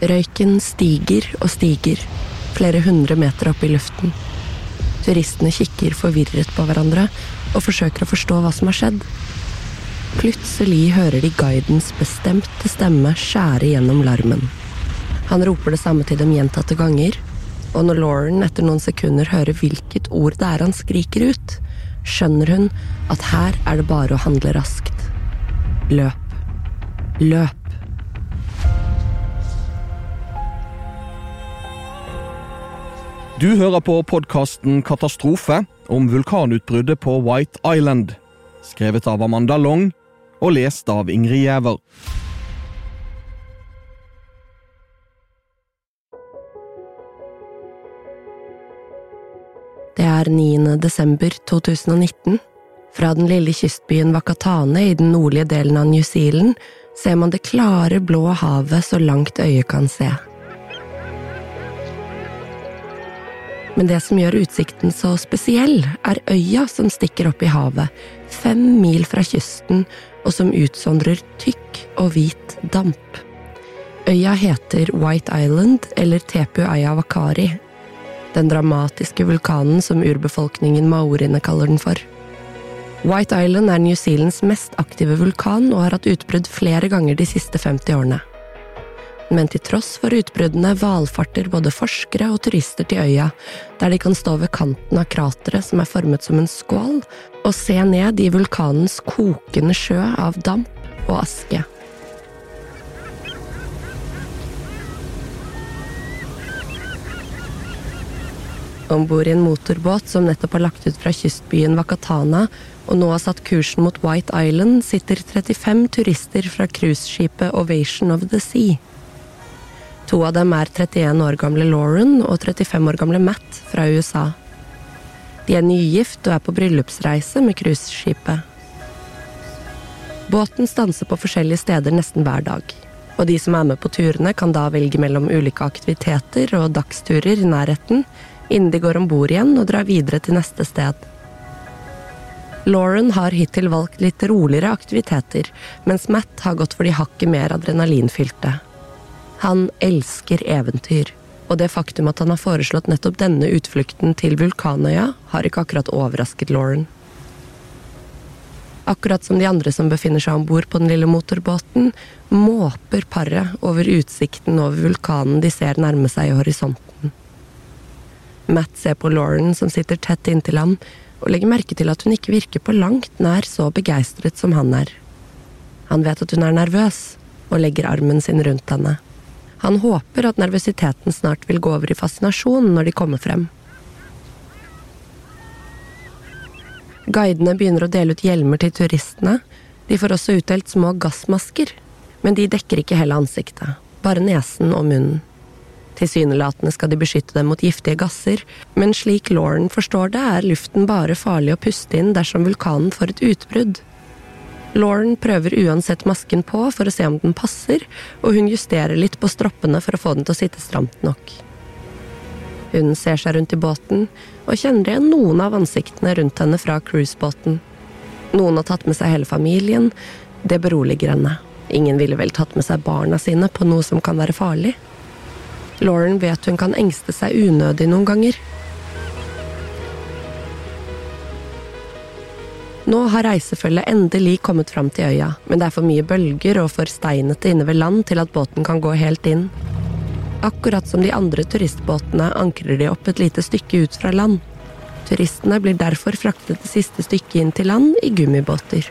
Røyken stiger og stiger, flere 100 meter opp I luften. Turistene kikker forvirret på hverandre og forsøker å forstå hva som har skjedd. Plutselig hører de guidens bestemte stemme skjære gjennom larmen. Han roper det samme til dem gjentatte ganger, og når Lauren etter noen sekunder hører hvilket ord det han skriker ut, skjønner hun at her det bare å handle raskt. Løp. Løp. Du hører på podcasten Katastrofe om vulkanutbruddet på White Island, skrevet av Amanda Long og lest av Ingrid Gjæver. Det 9. desember 2019. Fra den lille kystbyen Wakatane I den nordlige delen av New Zealand ser man det klare blå havet så langt øyet kan se. Men det som gjør utsikten så spesiell øya som stikker opp I havet, 5 mil fra kysten, og som utsondrer tykk og hvit damp. Øya heter White Island, eller Tepu Aya Wakari, den dramatiske vulkanen som urbefolkningen maoriene kaller den for. White Island New Zealands mest aktive vulkan og har hatt utbrudd flere ganger de siste 50 årene. Men til tross for utbruddene valfarter både forskere og turister til øya, der de kan stå ved kanten av krateret som formet som en skål, og se ned I vulkanens kokende sjø av damp og aske. Ombord I en motorbåt som nettopp har lagt ut fra kystbyen Wakatana, og nå har satt kursen mot White Island, sitter 35 turister fra cruiseskipet Ovation of the Sea. 2 av dem 31 år gamle Lauren og 35 år gamle Matt fra USA. De nygift og på bryllupsreise med cruiseskipet. Båten stanser på forskjellige steder nesten hver dag, og de som med på turene kan da velge mellom ulike aktiviteter og dagsturer I nærheten, innen de går ombord igjen og drar videre til neste sted. Lauren har hittil valgt litt roligere aktiviteter, mens Matt har gått for de hakket mer adrenalinfylte. Han elsker eventyr, og det faktum at han har foreslått nettopp denne utflukten til Vulkanøya har ikke akkurat overrasket Lauren. Akkurat som de andre som befinner seg ombord på den lille motorbåten, måper paret over utsikten over vulkanen de ser nærme seg I horisonten. Matt ser på Lauren som sitter tett inntil ham, og legger merke til at hun ikke virker på langt nær så begeistret som han Han vet at hun nervøs, og legger armen sin rundt henne. Han håper at nervøsiteten snart vil gå over I fascinasjon når de kommer frem. Guidene begynner å dele ut hjelmer til turistene. De får også utdelt små gassmasker, men de dekker ikke hele ansiktet, bare nesen og munnen. Tilsynelatende skal de beskytte dem mot giftige gasser, men slik Lauren forstår det luften bare farlig å puste inn dersom vulkanen får et utbrudd. Lauren prøver uansett masken på for å se om den passer, og hun justerer litt på stroppene for å få den til å sitte stramt nok. Hun ser seg rundt I båten, og kjenner igjen noen av ansiktene rundt henne fra cruisebåten. Noen har tatt med seg hele familien, det beroliger henne. Ingen ville vel tatt med seg barna sine på noe som kan være farlig. Lauren vet hun kan engste seg unødig noen ganger. Nå har reisefølget endelig kommet fram til øya, men det for mye bølger og for steinete inne ved land til at båten kan gå helt inn. Akkurat som de andre turistbåtene ankrer de opp et lite stykke ut fra land. Turistene blir derfor fraktet det siste stykket inn til land I gummibåter.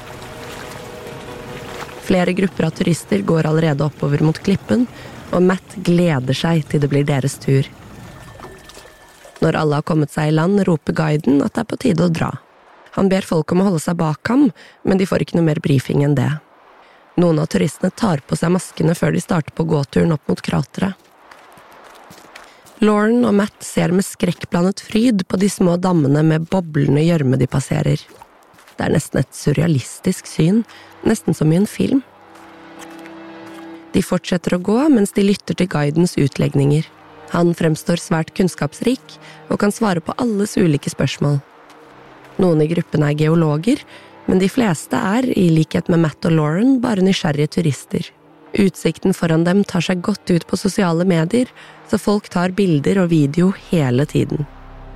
Flere grupper av turister går allerede oppover mot klippen, og Matt gleder seg til det blir deres tur. Når alle har kommet seg I land, roper guiden at det på tide å dra. Han ber folk om å holde seg bak ham, men de får ikke noe mer briefing enn det. Noen av turistene tar på seg maskene før de starter på gåturen opp mot krateret. Lauren og Matt ser med skrekkblandet fryd på de små dammene med boblende gjørme de passerer. Det nesten et surrealistisk syn, nesten som I en film. De fortsetter å gå mens de lytter til guidens utlegninger. Han fremstår svært kunnskapsrik og kan svare på alles ulike spørsmål. Noen I gruppen geologer, men de fleste I likhet med Matt og Lauren, bare nysgjerrige turister. Utsikten foran dem tar seg godt ut på sosiale medier, så folk tar bilder og video hele tiden.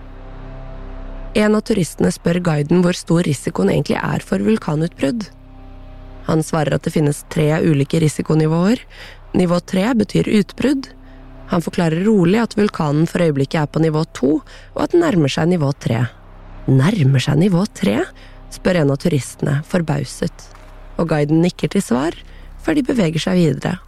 En av turistene spør guiden hvor stor risikoen egentlig er for vulkanutbrudd. Han svarer at det finnes 3 ulike risikonivåer. Nivå 3 betyr utbrudd. Han forklarer rolig at vulkanen for øyeblikket er på nivå 2, og at den nærmer seg nivå 3. Nærmer seg nivå 3? Spør en av turistene, forbauset. Og guiden nikker til svar, før de beveger seg videre.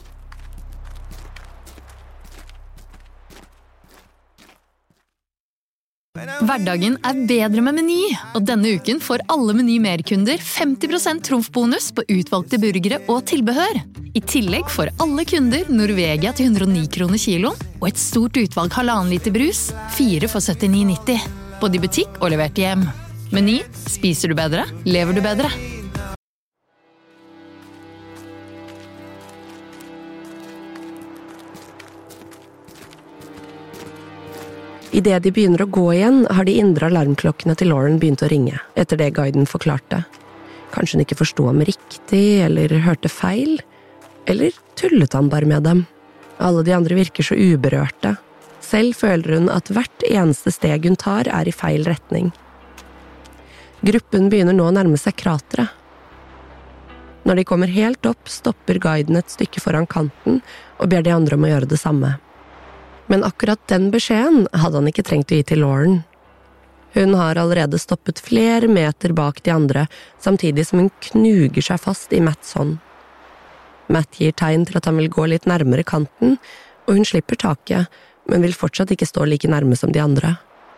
Hverdagen er bedre med Meny, og denne uken får alle Meny Mer-kunder 50% trumfbonus på utvalgte burgere og tilbehør. I tillegg får alle kunder Norvegia til 109 kroner kiloen, og et stort utvalg 1,5 liter brus, 4 for 79,90. Både i butikk og levert hjem. Meny, spiser du bedre, lever du bedre. I det de begynner å gå igjen, har de indre alarmklokkene til Lauren begynt å ringe, etter det guiden forklarte. Kanskje hun ikke forstod ham riktig, eller hørte feil? Eller tullet han bare med dem? Alle de andre virker så uberørte. Selv føler hun at hvert eneste steg hun tar er i feil retning. Gruppen begynner nå å nærme seg krateret. Når de kommer helt opp, stopper guiden et stykke foran kanten og ber de andre om å gjøre det samme. Men akkurat den beskjeden hadde han ikke trengt å gi til Lauren. Hun har allerede stoppet flere meter bak de andre, samtidig som hun knuger seg fast i Matts hånd. Matt gir tegn til at han vil gå litt nærmere kanten, og hun slipper taket, men vil fortsatt ikke stå like nærme som de andre.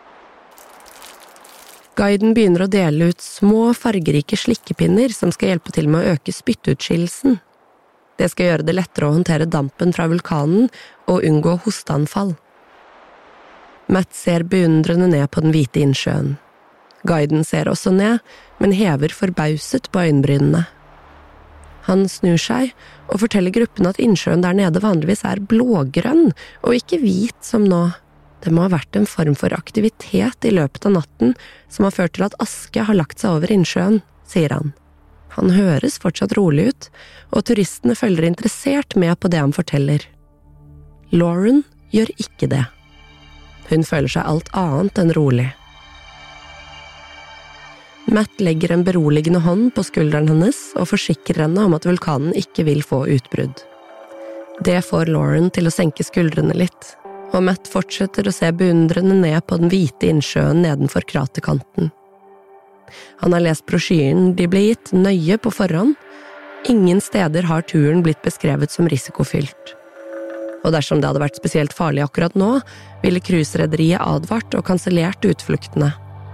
Guiden begynner å dele ut små, fargerike slikkepinner som skal hjelpe til med å øke spyttutskillelsen. Det skal gjøre det lettere å håndtere dampen fra vulkanen og unngå hosteanfall. Matt ser beundrende ned på den hvite innsjøen. Guiden ser også ned, men hever forbauset på øyenbrynene. Han snur seg og forteller gruppen at innsjøen der nede vanligvis er blågrønn og ikke hvit som nå. Det må ha vært en form for aktivitet i løpet av natten som har ført til at aske har lagt seg over innsjøen, sier han. Han høres fortsatt rolig ut, og turistene følger interessert med på det han forteller. Lauren gjør ikke det. Hun føler seg alt annet enn rolig. Matt legger en beroligende hånd på skulderen hennes og forsikrer henne om at vulkanen ikke vil få utbrudd. Det får Lauren til å senke skuldrene litt, og Matt fortsetter å se beundrende ned på den hvite innsjøen nedenfor kraterkanten. Han har lest brosjyren de ble gitt nøye på forhånd. Ingen steder har turen blitt beskrevet som risikofylt. Og dersom det hadde vært spesielt farlig akkurat nå, ville cruiserederiet advart og kansellert utfluktene.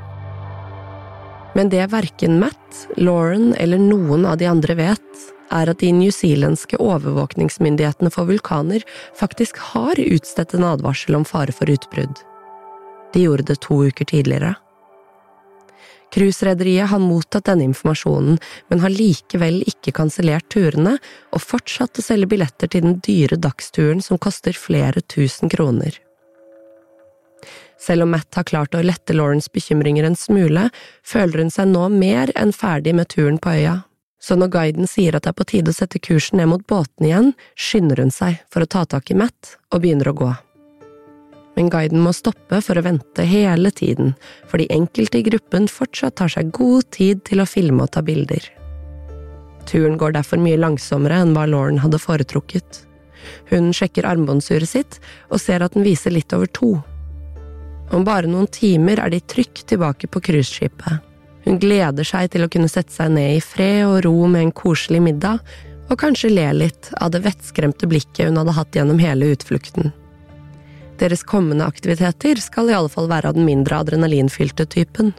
Men det hverken Matt, Lauren eller noen av de andre vet, er at de newzealandske overvåkningsmyndighetene for vulkaner faktisk har utstedt en advarsel om fare for utbrudd. De gjorde det 2 uker tidligere. Cruiserederiet har mottatt denne informasjonen, men har likevel ikke kansellert turene og fortsatt å selge billetter til den dyre dagsturen som koster flere tusen kroner. Selv om Matt har klart å lette Laurens bekymringer en smule, føler hun seg nå mer enn ferdig med turen på øya. Så når guiden sier at det er på tide å sette kursen ned mot båten igjen, skynder hun seg for å ta tak i Matt og begynner å gå. Men guiden må stoppe for å vente hele tiden, fordi enkelte i gruppen fortsatt tar seg god tid til å filme og ta bilder. Turen går derfor mye langsommere enn hva Lauren hadde foretrukket. Hun sjekker armbåndsuret sitt og ser at den viser litt over 2. Om bare noen timer er de trygt tilbake på cruiseskipet. Hun gleder seg til å kunne sette seg ned i fred og ro med en koselig middag, og kanskje le litt av det vettskremte blikket hun hadde hatt gjennom hele utflukten. Deres kommende aktiviteter skal i alle fall være av den mindre adrenalinfylte typen.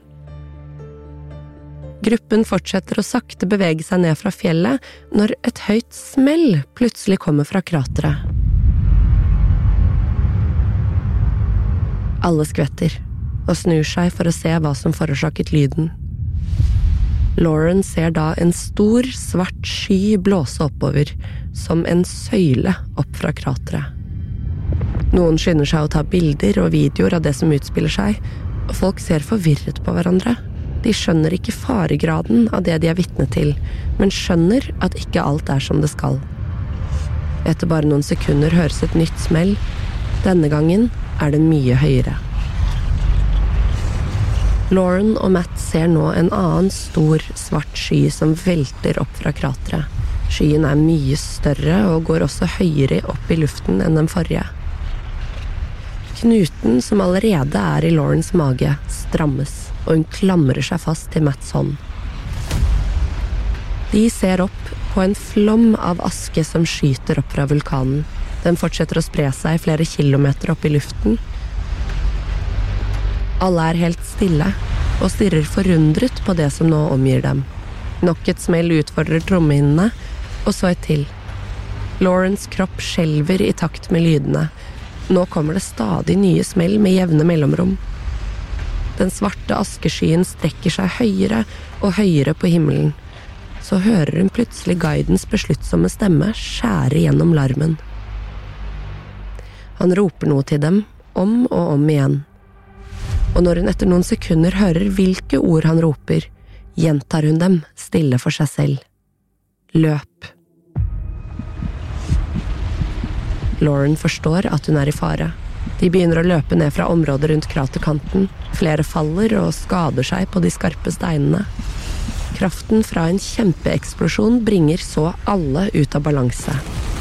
Gruppen fortsetter å sakte bevege seg ned fra fjellet når et høyt smell plutselig kommer fra krateret. Alle skvetter og snur seg for å se hva som forårsaket lyden. Lauren ser da en stor, svart sky blåse oppover, som en søyle opp fra krateret. Noen skynder seg å ta bilder og videoer av det som utspiller seg, og folk ser forvirret på hverandre. De skjønner ikke faregraden av det de er vitne til, men skjønner at ikke alt er som det skal. Etter bare noen sekunder høres et nytt smell. Denne gangen det mye høyere. Lauren og Matt ser nå en annen stor, svart sky som velter opp fra krateret. Skyen mye større og går også høyere opp i luften enn den forrige. Knuten som allerede i Laurens mage strammes, og hun klamrer seg fast til Matts hånd. De ser opp på en flom av aske som skyter opp fra vulkanen. Den fortsetter å spre seg flere kilometer opp i luften. Alle helt stille og stirrer forundret på det som nå omgir dem. Nok et smell utfordrer trommehinnene, og så et til. Laurens kropp skjelver i takt med lydene. Nå kommer det stadig nye smell med jevne mellomrom. Den svarte askeskyen strekker seg høyere og høyere på himmelen. Så hører hun plutselig guidens besluttsomme stemme skjære gjennom larmen. Han roper noe til dem, om og om igjen. Og når hun etter noen sekunder hører hvilke ord han roper, gjentar hun dem stille for seg selv. Løp. Lauren forstår at hun i fare. De begynner å løpe ned fra området rundt kraterkanten. Flere faller og skader seg på de skarpe steinene. Kraften fra en kjempeeksplosjon bringer så alle ut av balanse.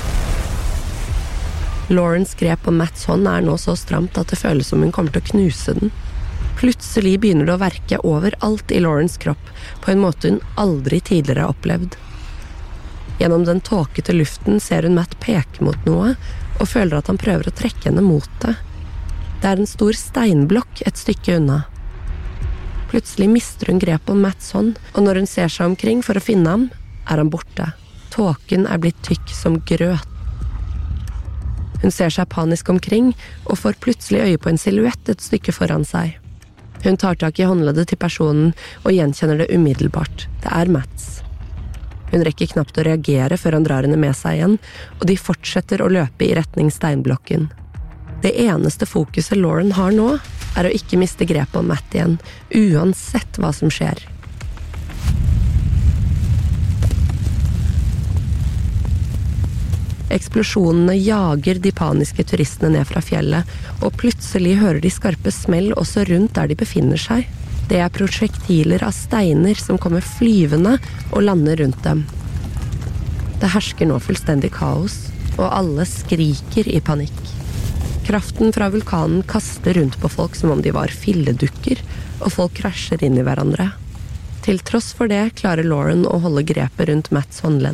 Laurens grep om Matts hånd nå så stramt at det føles som hun kommer til å knuse den. Plutselig begynner det å verke overalt i Laurens kropp på en måte hun aldri tidligere har opplevd. Gjennom den tåkete luften ser hun Matt peke mot noe og føler at han prøver å trekke henne mot det. Det en stor steinblokk et stykke unna. Plutselig mister hun grep om Matts hånd, og når hun ser seg omkring for å finne ham, han borte. Tåken blitt tykk som grøt. Hun ser seg panisk omkring og får plutselig øye på en silhuett et stykke foran seg. Hun tar tak i håndleddet til personen og gjenkjenner det umiddelbart. Det Matts. Hun rekker knapt å reagere før han drar henne med seg igjen, og de fortsetter å løpe i retning steinblokken. Det eneste fokuset Lauren har nå å ikke miste grepet om Matt igjen, uansett hva som skjer. Eksplosjonene jager de paniske turistene ned fra fjellet, og plutselig hører de skarpe smell også rundt der de befinner seg. Det prosjektiler av steiner som kommer flyvende og lander rundt dem. Det hersker nå fullstendig kaos, og alle skriker i panikk. Kraften fra vulkanen kaster rundt på folk som om de var filledukker, og folk krasjer inn i hverandre. Til tross for det klarer Lauren å holde grepet rundt Matts håndledd.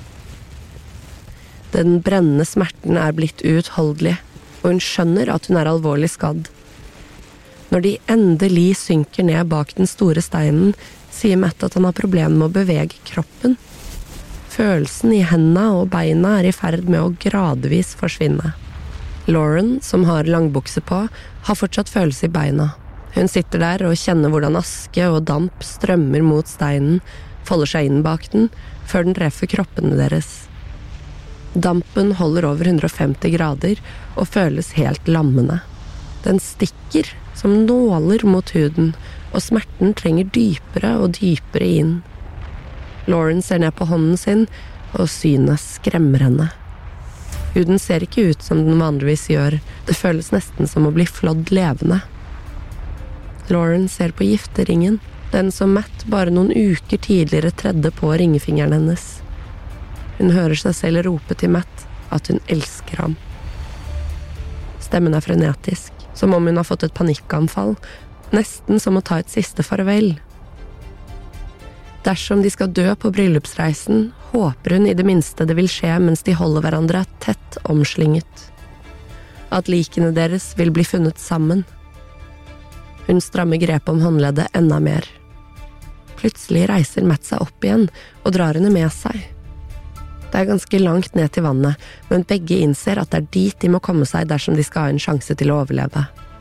Den brennende smerten blitt uutholdelig, og hun skjønner at hun alvorlig skadd. Når de endelig synker ned bak den store steinen, sier Matt at han har problemer med å bevege kroppen. Følelsen i hendene og beina i ferd med å gradvis forsvinne. Lauren, som har langbukse på, har fortsatt følelse i beina. Hun sitter der og kjenner hvordan aske og damp strømmer mot steinen, folder seg inn bak den, før den treffer kroppene deres. Dampen holder over 150 grader og føles helt lammende. Den stikker som nåler mot huden, og smerten trenger dypere og dypere inn. Lauren ser ned på hånden sin, og synet skremmer henne. Huden ser ikke ut som den vanligvis gjør, det føles nesten som å bli flådd levende. Lauren ser på gifteringen, den som Matt bare noen uker tidligere tredde på ringefingeren hennes. Hun hører seg selv rope til Matt at hun elsker ham. Stemmen frenetisk, som om hun har fått et panikkanfall, nesten som å ta et siste farvel. Dersom de skal dø på bryllupsreisen, håper hun i det minste det vil skje mens de holder hverandre tett omslynget. At likene deres vil bli funnet sammen. Hun strammer grepet om håndleddet enda mer. Plutselig reiser Matt seg opp igjen og drar henne med seg. Det ganske langt ned til vannet, men begge innser at det dit de må komme seg dersom de skal ha en sjanse til å overleve.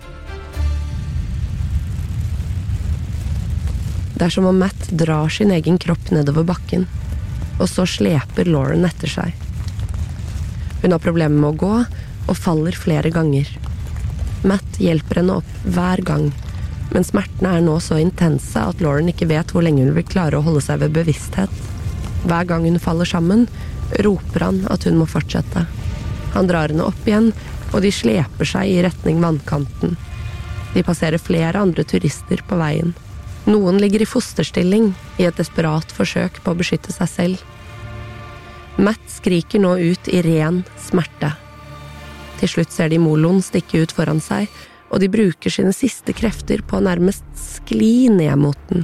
Det som om Matt drar sin egen kropp nedover bakken, og så sleper Lauren etter seg. Hun har problemer med å gå, og faller flere ganger. Matt hjelper henne opp hver gang, men smertene nå så intense at Lauren ikke vet hvor lenge hun vil klare å holde seg ved bevissthet. Hver gang hun faller sammen, roper han at hun må fortsette. Han drar henne opp igjen, og de sleper seg i retning vannkanten. De passerer flere andre turister på veien. Noen ligger i fosterstilling i et desperat forsøk på å beskytte seg selv. Matt skriker nå ut i ren smerte. Til slutt ser de moloen stikke ut foran seg, og de bruker sine siste krefter på å nærmest skli ned mot den.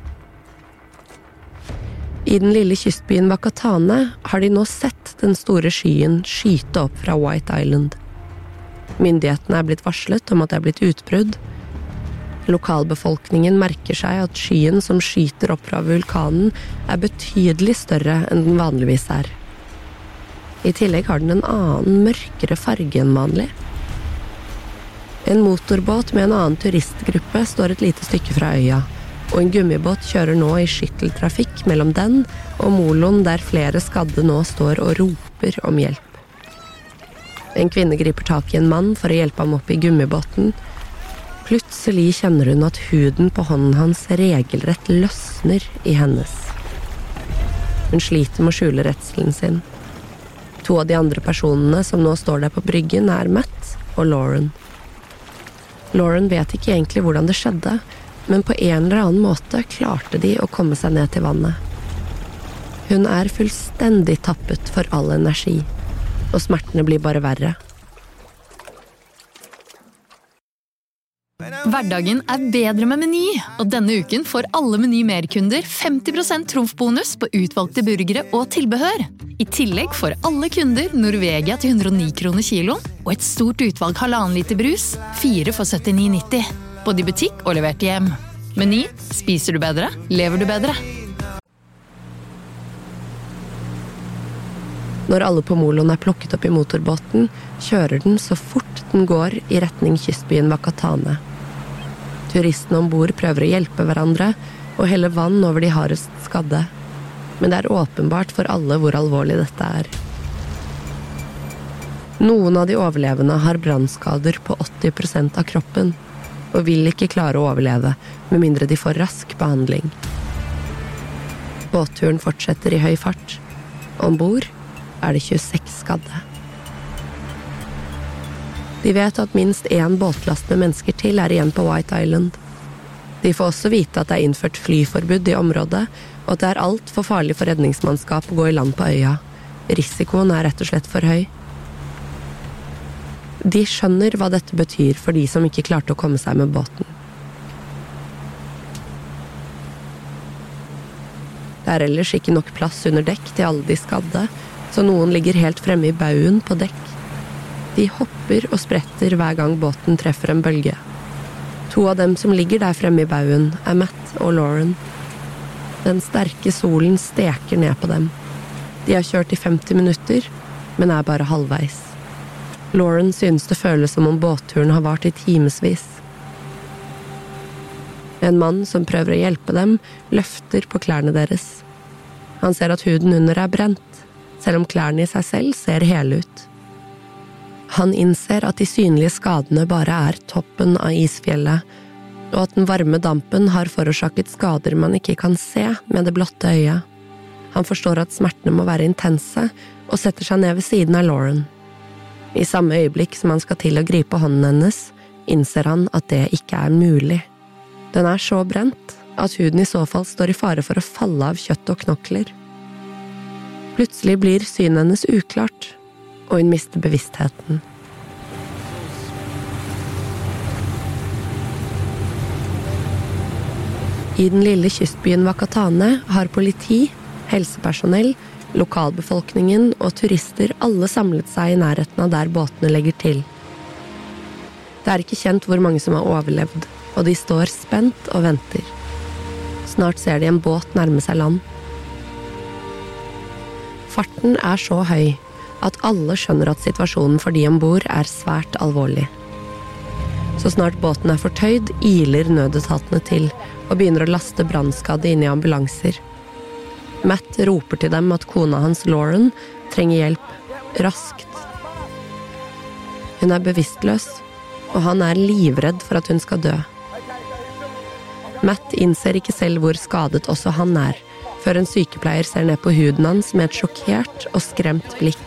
I den lille kystbyen Wakatane har de nå sett den store skyen skyte opp fra White Island. Myndighetene er blitt varslet om at det er blitt utbrudd. Lokalbefolkningen merker seg at skyen som skyter opp fra vulkanen er betydelig større enn den vanligvis er. I tillegg har den en annen, mørkere farge enn vanlig. En motorbåt med en annen turistgruppe står et lite stykke fra øya, og en gummibåt kjører nå i skytteltrafikk mellom den og moloen der flere skadde nå står og roper om hjelp. En kvinne griper tak i en mann for å hjelpe ham opp i gummibåten. Plutselig kjenner hun at huden på hånden hans regelrett løsner i hennes. Hun sliter med å skjule redselen sin. 2 av de andre personene som nå står der på bryggen er Matt og Lauren. Lauren vet ikke egentlig hvordan det skjedde, men på en eller annen måte klarte de å komme seg ned til vannet. Hun er fullstendig tappet for all energi, og smertene blir bare verre. Hverdagen er bedre med Meny, og denne uken får alle Meny Mer-kunder 50% trumfbonus på utvalgte burgere og tilbehør. I tillegg får alle kunder Norvegia til 109 kroner kiloen, og et stort utvalg 1,5 liter brus, 4 for 79,90. Både i butikk og levert hjem. Meny, spiser du bedre, lever du bedre. Når alle på moloen er plukket opp i motorbåten, kjører den så fort den går i retning kystbyen Wakatane. Turistene ombord prøver å hjelpe hverandre og helle vann over de hardest skadde. Men det er åpenbart for alle hvor alvorlig dette er. Noen av de overlevende har brannskader på 80% av kroppen, og vil ikke klare å overleve, med mindre de får rask behandling. Båtturen fortsetter i høy fart. Ombord er det 26 skadde. De vet at minst 1 båtlast med mennesker til er igjen på White Island. De får også vite at det er innført flyforbud i området, og at det er alt for farlig for redningsmannskap å gå i land på øya. Risikoen er rett og slett for høy. De skjønner hva dette betyr for de som ikke klarte å komme seg med båten. Det er ellers ikke nok plass under dekk til alle de skadde, så noen ligger helt fremme i bauen på dekk. De hopper og spretter hver gang båten treffer en bølge. 2 av dem som ligger der fremme i bauen er Matt og Lauren. Den sterke solen steker ned på dem. De har kjørt i 50 minutter, men er bare halvveis. Lauren synes det føles som om båtturen har vart i timesvis. En mann som prøver å hjelpe dem, løfter på klærne deres. Han ser at huden under er brent, selv om klærne i seg selv ser hele ut. Han innser at de synlige skadene bare er toppen av isfjellet, og at den varme dampen har forårsaket skader man ikke kan se med det blotte øyet. Han forstår at smertene må være intense, og setter seg ned ved siden av Lauren. I samme øyeblikk som han skal til å gripe hånden hennes, innser han at det ikke er mulig. Den er så brent at huden i så fall står i fare for å falle av kjøtt og knokler. Plutselig blir synet hennes uklart, og hun mister bevisstheten. I den lille kystbyen Wakatane har politi, helsepersonell, lokalbefolkningen og turister alle samlet seg i nærheten av der båtene legger til. Det er ikke kjent hvor mange som har overlevd, og de står spent og venter. Snart ser de en båt nærme seg land. Farten er så høy at alle skjønner at situasjonen for de ombord er svært alvorlig. Så snart båten er fortøyd, iler nødetatene til og begynner å laste brannskadde inn i ambulanser. Matt roper til dem at kona hans, Lauren, trenger hjelp raskt. Hun er bevisstløs, og han er livredd for at hun skal dø. Matt innser ikke selv hvor skadet også han er, før en sykepleier ser ned på huden hans med et sjokkert og skremt blikk.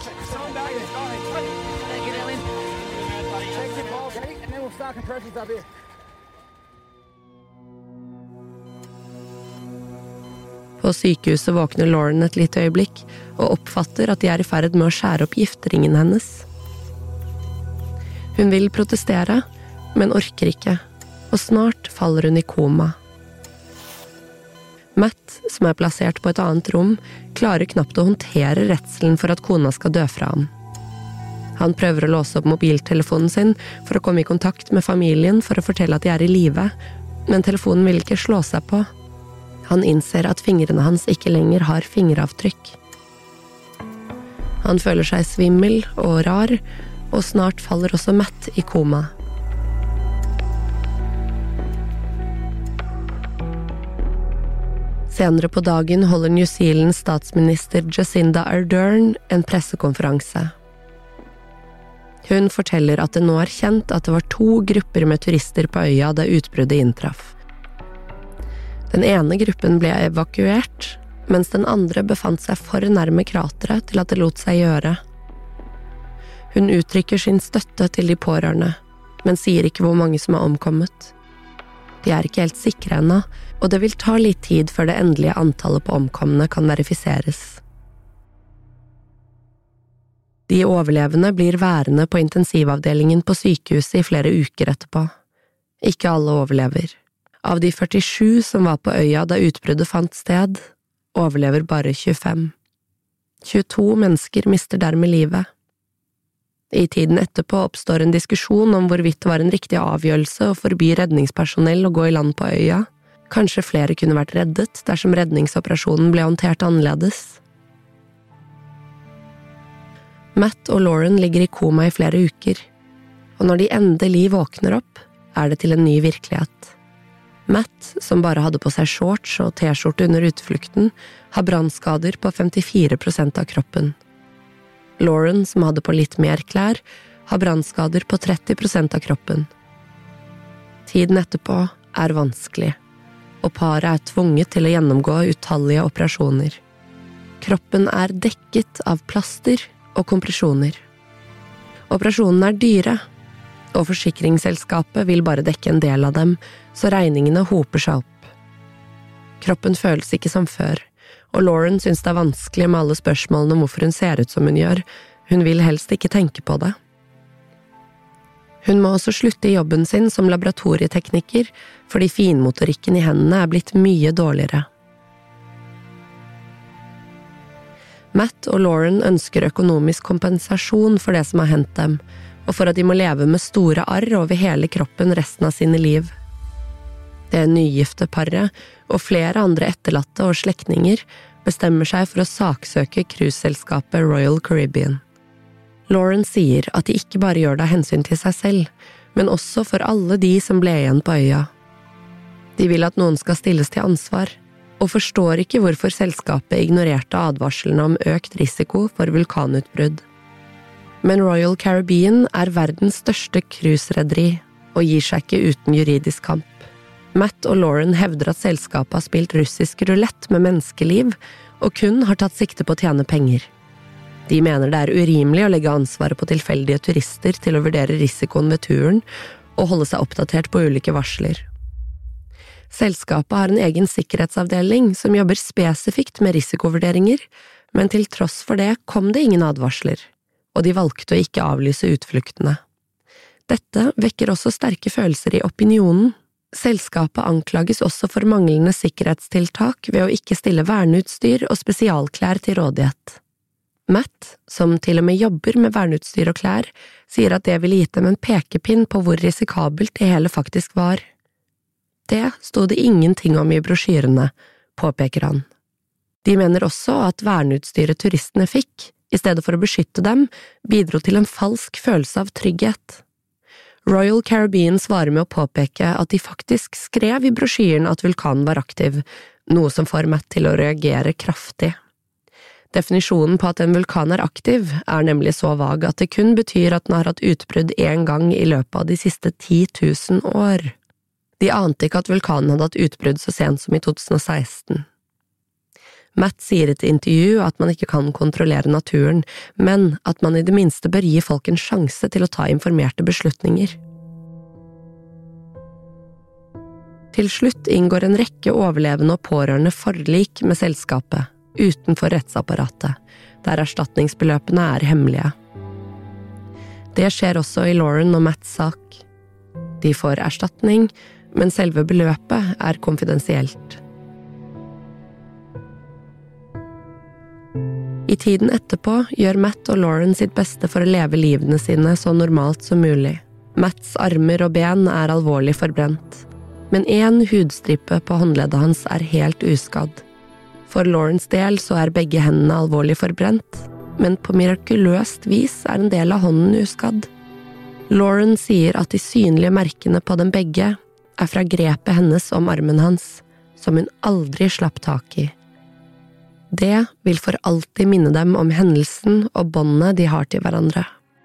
På sykehuset våkner Lauren et lite øyeblikk og oppfatter at de er i ferd med å skjære opp gifteringen hennes. Hun vil protestere, men orker ikke, og snart faller hun i koma. Matt, som er plassert på et annet rom, klarer knapt å håndtere redselen for at kona skal dø fra ham. Han prøver å låse opp mobiltelefonen sin for å komme i kontakt med familien for å fortelle at de er i live, men telefonen vil ikke slå seg på. Han innser at fingrene hans ikke lenger har fingeravtrykk. Han føler seg svimmel og rar, og snart faller også Matt i koma. Senere på dagen holder New Zealands statsminister Jacinda Ardern en pressekonferanse. Hun forteller at det nå er kjent at det var 2 grupper med turister på øya da utbruddet inntraff. Den ene gruppen ble evakuert, mens den andre befant seg for nærme krateret til at det lot seg gjøre. Hun uttrykker sin støtte til de pårørende, men sier ikke hvor mange som er omkommet. De er ikke helt sikre ennå, og det vil ta litt tid før det endelige antallet på omkomne kan verifiseres. De overlevende blir værende på intensivavdelingen på sykehuset i flere uker etterpå. Ikke alle overlever. Av de 47 som var på øya da utbruddet fant sted, overlever bare 25. 22 mennesker mister dermed livet. I tiden etterpå oppstår en diskusjon om hvorvidt det var en riktig avgjørelse å forby redningspersonell å gå i land på øya. Kanskje flere kunne vært reddet dersom redningsoperasjonen ble håndtert annerledes. Matt og Lauren ligger i koma i flere uker, og når de endelig våkner opp, er det til en ny virkelighet. Matt, som bare hadde på seg shorts og t-skjorte under utflukten, har brannskader på 54% av kroppen. Lauren, som hadde på litt mer klær, har brannskader på 30% av kroppen. Tiden etterpå er vanskelig, og paret er tvunget til å gjennomgå utallige operasjoner. Kroppen er dekket av plaster og kompresjoner. Operasjonene er dyre, og forsikringsselskapet vil bare dekke en del av dem, så regningene hoper seg opp. Kroppen føles ikke som før, og Lauren synes det er vanskelig med alle spørsmålene om hvorfor hun ser ut som hun gjør. Hun vil helst ikke tenke på det. Hun må også slutte i jobben sin som laboratorietekniker, fordi finmotorikken i hendene er blitt mye dårligere. Matt og Lauren ønsker økonomisk kompensasjon for det som har hendt dem, og for at de må leve med store arr over hele kroppen resten av sine liv. Det nygifte paret og flere andre etterlatte og slektninger bestemmer seg for å saksøke cruiseselskapet Royal Caribbean. Lauren sier at de ikke bare gjør det av hensyn til seg selv, men også for alle de som ble igjen på øya. De vil at noen skal stilles til ansvar, og forstår ikke hvorfor selskapet ignorerte advarslene om økt risiko for vulkanutbrudd. Men Royal Caribbean er verdens største cruiserederi, og gir seg ikke uten juridisk kamp. Matt og Lauren hevder at selskapet har spilt russisk rulett med menneskeliv, og kun har tatt sikte på å tjene penger. De mener det er urimelig å legge ansvaret på tilfeldige turister til å vurdere risikoen ved turen, og holde seg oppdatert på ulike varsler. Selskapet har en egen sikkerhetsavdeling som jobber spesifikt med risikovurderinger, men til tross for det kom det ingen advarsler, og de valgte å ikke avlyse utfluktene. Dette vekker også sterke følelser i opinionen. Selskapet anklages også for manglende sikkerhetstiltak ved å ikke stille verneutstyr og spesialklær til rådighet. Matt, som til og med jobber med verneutstyr og klær, sier at det ville gitt dem en pekepinn på hvor risikabelt det hele faktisk var. Det sto det ingenting om i brosjyrene, påpeker han. De mener også at verneutstyret turistene fikk, i stedet for å beskytte dem, bidro til en falsk følelse av trygghet. Royal Caribbean svarer med å påpeke at de faktisk skrev i brosjyren at vulkanen var aktiv, noe som får Matt til å reagere kraftig. Definisjonen på at en vulkan er aktiv er nemlig så vag at det kun betyr at den har hatt utbrudd en gang i løpet av de siste 10 000 år. De ante ikke at vulkanen hadde hatt utbrudd så sent som i 2016. Matt sier i et intervju at man ikke kan kontrollere naturen, men at man i det minste bør gi folk en sjanse til å ta informerte beslutninger. Til slutt inngår en rekke overlevende og pårørende forlik med selskapet, utenfor rettsapparatet, der erstatningsbeløpene er hemmelige. Det skjer også i Lauren og Matts sak. De får erstatning, men selve beløpet er konfidensielt. I tiden etterpå gjør Matt og Lauren sitt beste for å leve livene sine så normalt som mulig. Matts armer og ben er alvorlig forbrent, men en hudstripe på håndleddet hans er helt uskadd. For Laurens del så er begge hendene alvorlig forbrent, men på mirakuløst vis er en del av hånden uskadd. Lauren sier at de synlige merkene på dem begge er fra grepet hennes om armen hans, som hun aldri slapp tak i. Det vil for alltid minne dem om hendelsen og båndet de har til hverandre.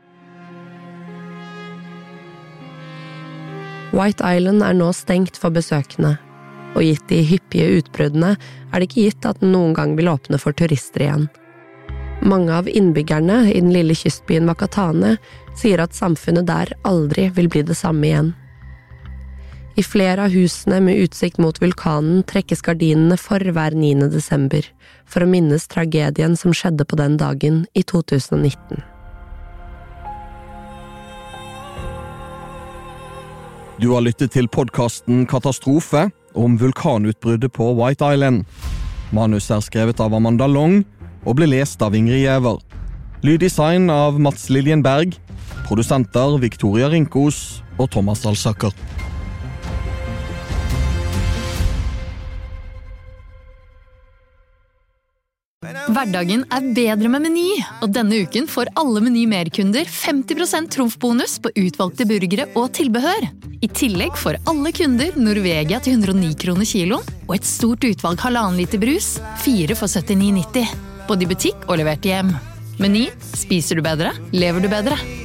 White Island er nå stengt for besøkende, og gitt de hyppige utbruddene er det ikke gitt at den noen gang vil åpne for turister igjen. Mange av innbyggerne i den lille kystbyen Wakatane sier at samfunnet der aldri vil bli det samme igjen. I flere av husene med utsikt mot vulkanen trekkes gardinene for hver 9. desember, for å minnes tragedien som skjedde på den dagen i 2019. Du har lyttet til podcasten Katastrofe om vulkanutbruddet på White Island. Manus er skrevet av Amanda Long og ble lest av Ingrid Gjæver. Lyddesign av Mats Liljenberg, produsenter Victoria Rinkos og Thomas Alsaker. Hverdagen er bedre med Meny, og denne uken får alle Meny Mer-kunder 50% trumfbonus på utvalgte burgere og tilbehør. I tillegg får alle kunder Norvegia til 109 kroner kiloen, og et stort utvalg 1,5 liter brus, 4 for 79,90. Både i butikk og levert hjem. Meny, spiser du bedre, lever du bedre.